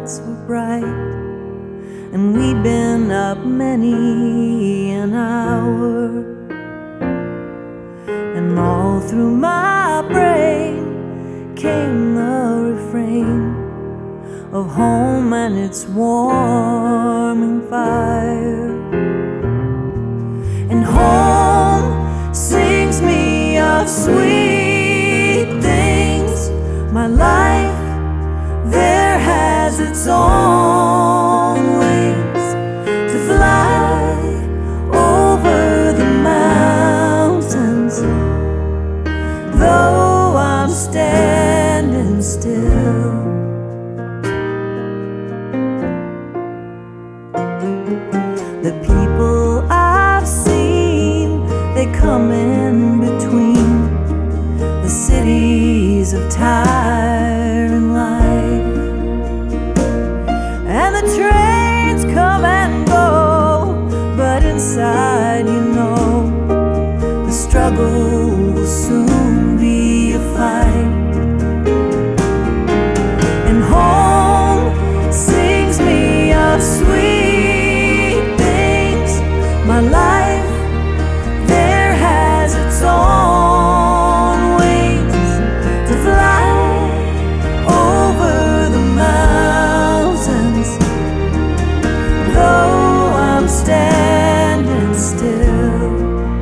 lights were bright, and we'd been up many an hour. And all through my brain came the refrain of home and its warming fire. And home sings me of sweet things. My life there has its own wings to fly over the mountains, though I'm standing still. The people I've seen, they come in between the cities of tiring life, and the trains come and go, but inside you know the struggle will soon be a fight. And home sings me of sweet things. My life there has its own wings to fly over the mountains, though I'm standing still.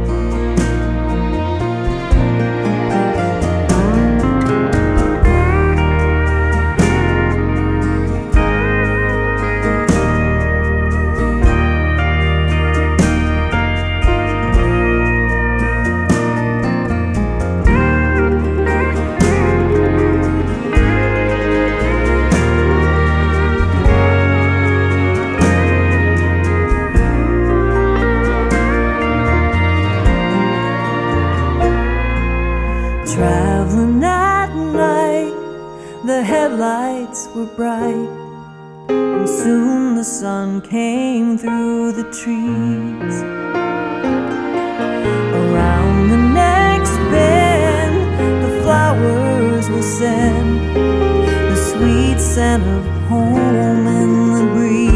Traveling at night, the headlights were bright, and soon the sun came through the trees. Around the next bend, the flowers will send the sweet scent of home in the breeze.